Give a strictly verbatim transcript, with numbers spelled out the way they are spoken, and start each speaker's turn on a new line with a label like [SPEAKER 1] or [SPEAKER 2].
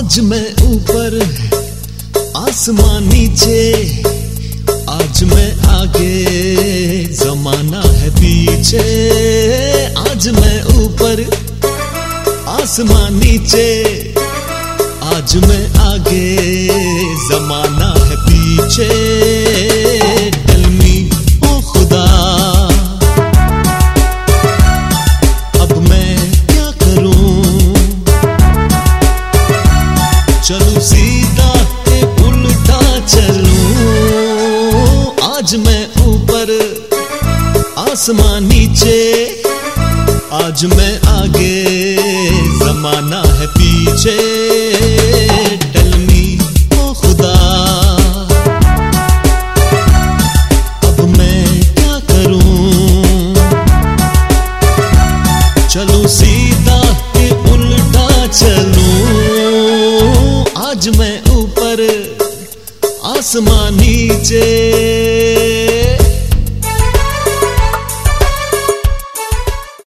[SPEAKER 1] आज मैं ऊपर आसमान नीचे, आज मैं आगे जमाना है पीछे। आज मैं ऊपर आसमान नीचे, आज मैं आगे जमाना है पीछे। टेल मी ओ खुदा, अब मैं क्या करूं? चलूं सीधा के उल्टा चलूं। आज मैं ऊपर आसमान नीचे, आज मैं आगे जमाना है पीछे। टेल मी ओ खुदा, अब मैं क्या करूं? चलूं सीधा के उल्टा चलूं। आज मैं ऊपर आसमान नीचे।